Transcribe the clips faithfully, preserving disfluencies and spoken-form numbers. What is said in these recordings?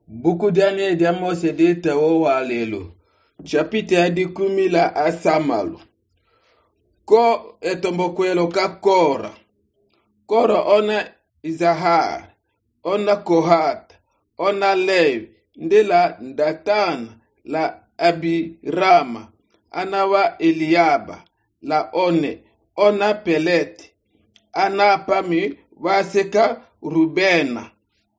Buku d'années diamos de tawo walelo. Chapitre di kumi la asamalu. Ko etombokwelo ka Kora. Kora ona Izahar. Ona Kohat. Ona Lev. Ndela Datan la Abirama. Anawa Eliaba. La one. Ona Pelet. Ana pami waseka Rubena.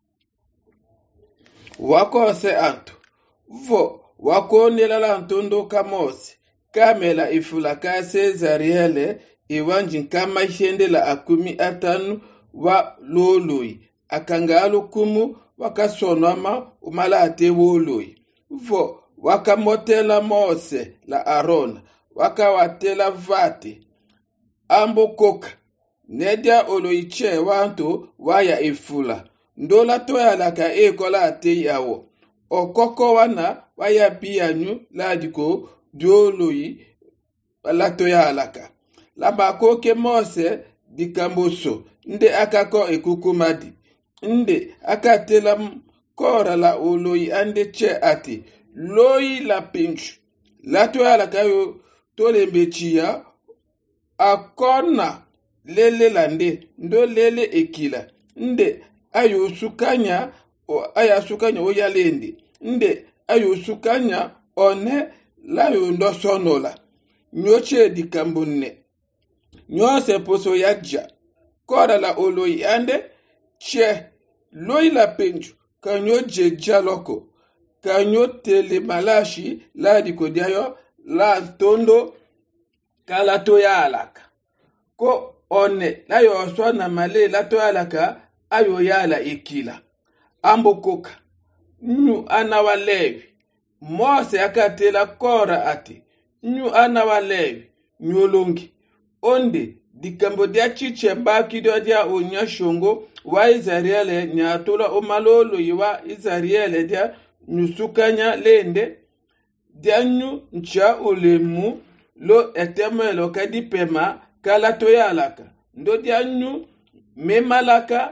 Wako se antu. Vo, wako nilala ntondo kamosi. Kamela ifula kase zariele iwanjin kama shende la akumi atanu wa loloi. Akangalo kumu wakasonama umala ate woloi. Vo, wakamotela Mose la Arona. Wakawatela vati. Ambo koka. Nedia oloiche wanto waya ifula. Ndola toya laka ekola ate yawo. Okoko wana waya piyanyu ladiko dioloi la toya laka. Labako ke Mose dikamboso. Nde akako ekukumadi. Nde akatela Kora la oloi ande che ati. Loi la pinchu. La toya laka yo tole mbechiya. Akona lele lande. Ndo lele ekila. Nde ayo sukanya o aya sukanya o yalendi nde ayo sukanya one la yo ndo sonola nyoche di kambunne nyose poso yaja Kora la oloi ande che loi la penju kanyo je jaloko kanyo tele malashi la di kodiayo la tondo kala to ya alaka ko one la yo swana male la to alaka ayo yala ikila. Ambo koka. Nyu anawa Levi. Mose akatela Kora ati. Nyu anawa Levi. Nyolongi. Onde. Dikambo dia chiche baki dia onya shongo. Wa Izariele nyatola omalolo yiwa Izariele dia nyusukanya lende. Dia nyu ncha ulemu. Lo etemelo kadipema kala toyalaka. Ndo dia nyu memalaka.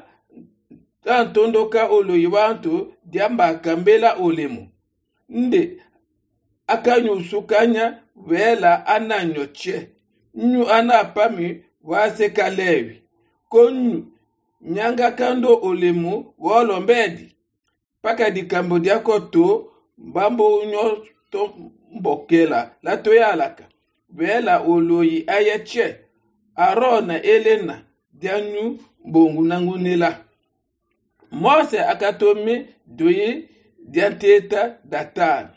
Kantondoka oloyiwantu diamba kambela olemu. Nde akanyu sukanya wela ananyoche. Nyu anapami waseka Levi. Konyu nyanga kando olemu wolombedi. Paka di Cambodia koto mbambo unyo to mbokela la toyalaka. Wela oloyi ayache. Arona Elena dianyu bongu nangunela. Mose akatomi doyi dianteta Datan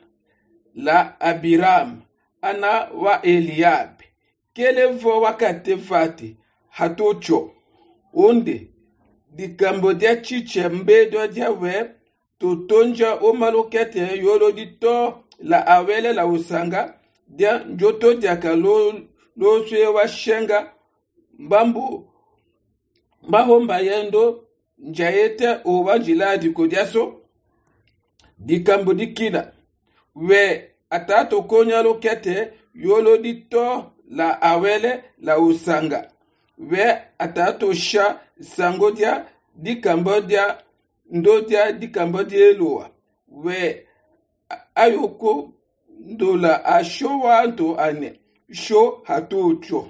la Abiram ana wa Eliab kelevo wakate fati hatocho onde di Cambodia chiche mbedo diawe totonja omalokete yolo dito la awele la usanga dia njoto diaka lo lo swe wa shenga mbambu mbahomba yendo njayete owanjila di kodiaso di Cambodia kina we atato konyalo kete yolo dito la awele la usanga we atato sha sangodia di Cambodia ndodia di Cambodia eloa we ayoko ndola ashowa anto ane sho hatucho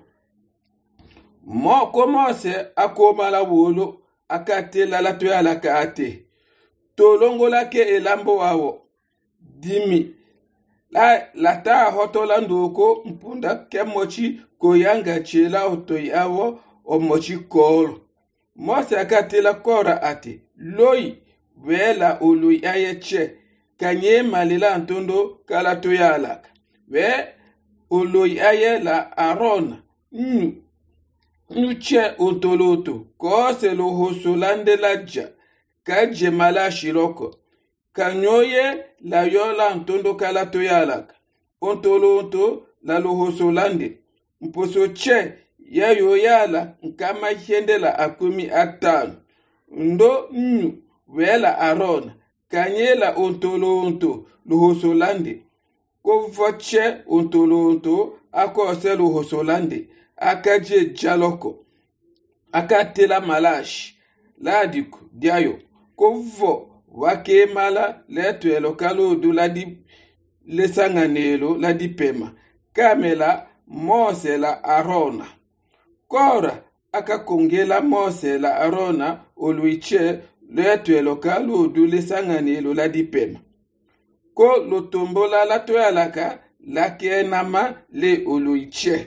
mo komose akomala wolo akatela la toyala kaate tolongola ke elambo wawo dimi la lata hotola ndoko mpunda kemochi koyanga chela otoi awo omochi kolo Mose akatela Kora ate loi wela oloi ayeche kanye malila ntondo kala toyala we oloi ayela Arona nyu Nuche ontoloto, kose lo hosolande laja, kaje mala shiroko, kanyoye la yola ntondo kala toyalaka, ontoloto la lo hosolande, mposo che ya yoyala nkama hende la akumi atanu, ndo nyu wela Arona, kanye la ontoloto lo hosolande, kovoche ontoloto akose lo hosolande, akaje jaloko akatela malash ladiku diayo kovo wakemala letwelo kaludu la di lesanganelo la dipema kamela Mose la Arona. Kora akakongela Mose la Arona oluiche letwelo kaludu lesanganelo la dipema. Ko lotombola la toyalaka la kenama le oluiche.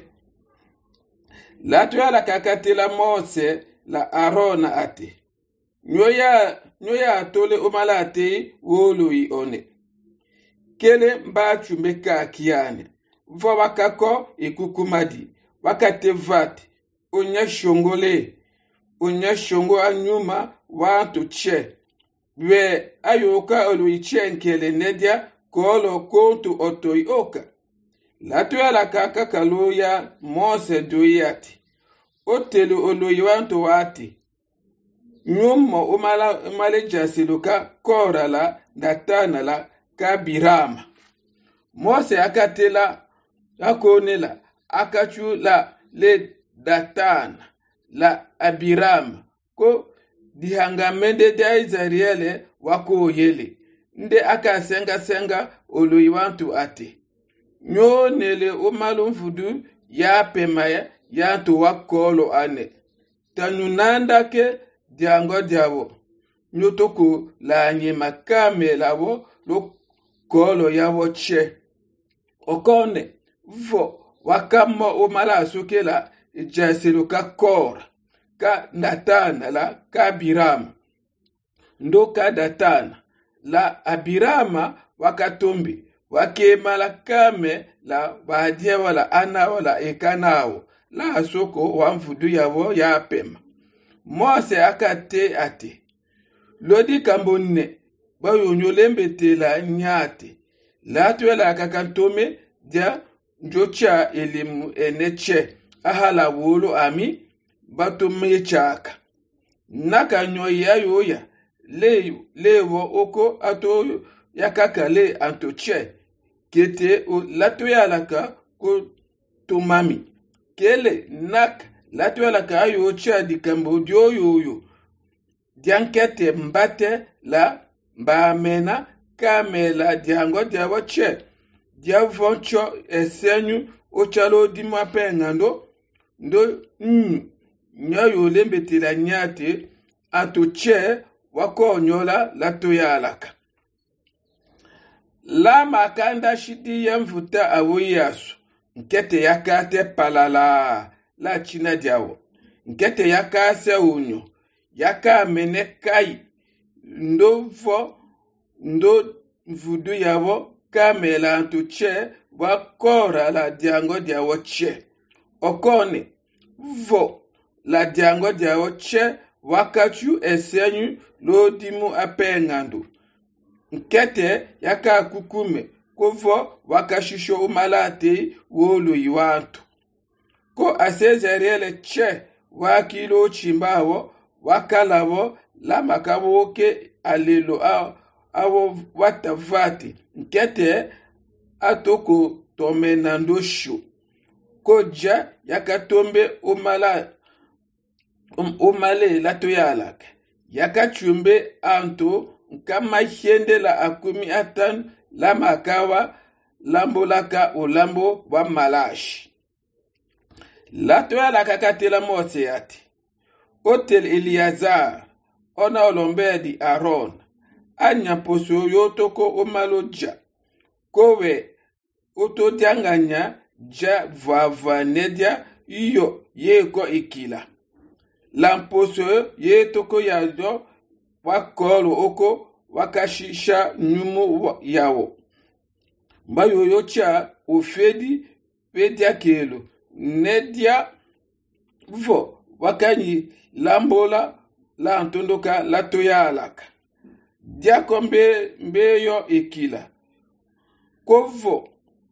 La toyalaka katela Mose la Arona ate. Nyoya nyoya atole omala ate wolui one. Kele mba chumbeka kiane. Vo wakako ikukumadi. Wakate vati. Onya shongole. Onya shongo anyuma wantu che. We ayoka oluiche nkele nedia kolo kontu otoi oka. Latu ya la kaka kaluya Mose doyati. Otelu olui wantu wati. Nyumo umala umale jasiluka kora la datana la kabirama. Mose akatela akonela akachu la le datana la abirama ko dihangamende da Israele wako yele nde akasenga senga oloi wantu ate nyo nele umalu mfudu ya pemaya ya to wakolo ane tanunanda ke diango diawo nyotoko la nyema kamela wo lo kolo yawo che okone vo wakamo umala asukela jasiluka kora ka Natana la kabirama ndoka datana la abirama wakatombi wakemala kame la badia wala ana wala ekanao la asoko wamfudu yawo ya pema. Mose akate ate lodi kambonne bayo nyolembe la nyate la tuela akakantome dia njocha elimu eneche ahala wolo ami bato mechaka naka nyoya yoya le lewo oko ato yakaka le antoche kete o latoya laka ko tomami kele nak latoya laka ayo cha di Cambodio yoyo diankete mbate la mbamena kamela diango diawo che diavoncho esenyu ochalo dimapengando ndo mm, nyayo lembete la nyate atoche wako nyola la toyalaka. La makanda shidi yamvuta awoyasu. Nkete yakate palala la china diawo. Nkete yakase unyo. Yaka mene kai. Ndo vo ndo mvudu yawo kamela atoche wakora la diango diawo che. Okone vo la diango diawo che wakachu esenyu lodimu apengando. Nkete yaka kukume kovo wakashisho umalate wolo iwantu. Ko asezerele che wakilo chimbawo wakalawo la makawoke alelo awo, awo watavati. Nkete atoko tomenando sho. Koja yakatombe umala um, umale la toyalaka. Yakachumbe anto kama hiende la akumi atan la makawa lambolaka ulambo wa malashi. La toyalaka katela Mose yati. Otel Eliazar ona olombe di Aaron. Anya poso yotoko umaloja. Kowe oto dianganya ja vava nedia iyo yeko ikila. Lamposo ye toko yado wakolo oko wakashisha nyumu yawo. Mbayo yocha ofedi pedia kelo nedia vo wakanyi lambola la antondoka la toyalaka. Diakombe mbeyo ikila. Kovo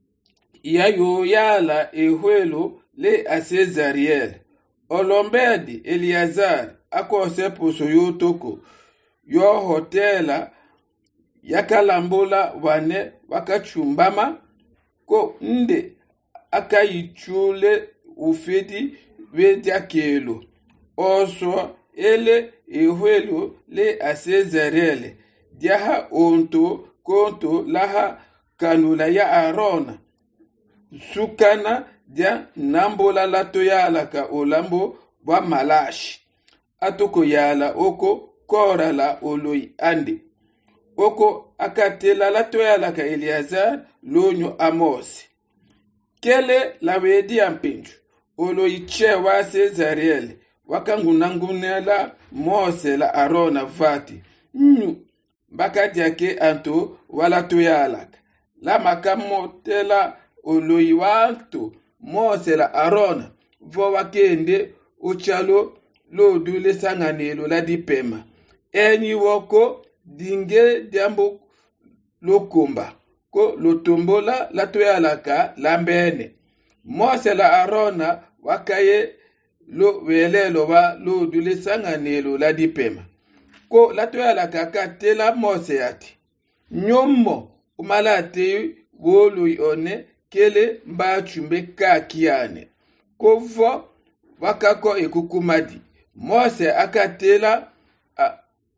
yayo yala ehwelo le asezariel. Olombedi Eliazar akose poso yotoko yo hotela yakalambola wane wakachumbama ko nde akayichule ufedi wediakelo oso ele ehwelo le asezarele diaha onto konto laha kanula ya Arona sukana dia nambola lato yala ka olambo wa malashi atoko yala oko kora la oloi ande oko akatela lato yala ka Eliazar lonyo Amosi kele la wedi ampenju oloi chewa Cezariel wakangunangunela Mose la Arona vati nyu bakati yake anto wala toyalaka la makamotela oloi wanto Mose la Arona vo wakende uchalo lodu le sanganelo la dipema eni woko dinge diambo lokumba ko lotombola la toyalaka lambene Mose la Arona wakaye lo welelo wa lodu le sanganelo la dipema ko la toyalaka katela Mose yati nyomo umalate wolu one kele mba chumbe kakiane kovo wakako ekukumadi Mose akatela a,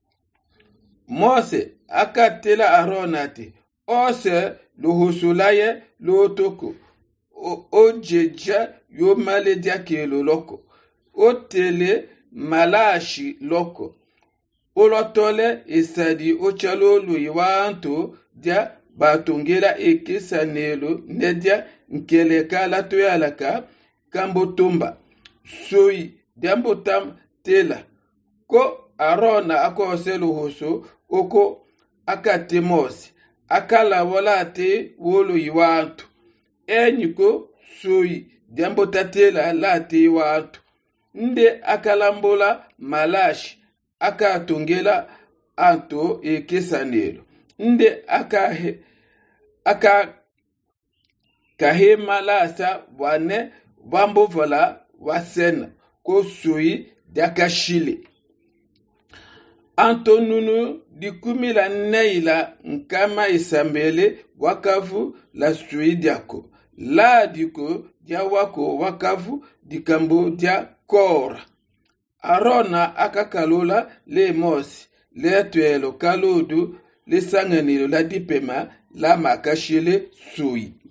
Mose akatela Aronate ose lohusulaye lotoko ojeja yo maledia kelo loko otele malashi loko olotole isadi ochalo luiwanto dia batongela ekesanelo nedia nkeleka la toyalaka kambotumba soi diambotam tela ko Arona akoselo hoso oko akatemos akala volate wolo iwanto enyiko soi diambotatela late iwanto nde akalambola malashi akatongela anto ekesanelo nde akahe aka kahema lasa wane wambovala wasena ko sui dakashile antonunu dikumila neila nkama isambele wakavu la sui diako la diko dia wako wakavu dikambo dia kora Arona akakalola le Mose le tuelo kalodu le sanganilo la dipema la makashile sui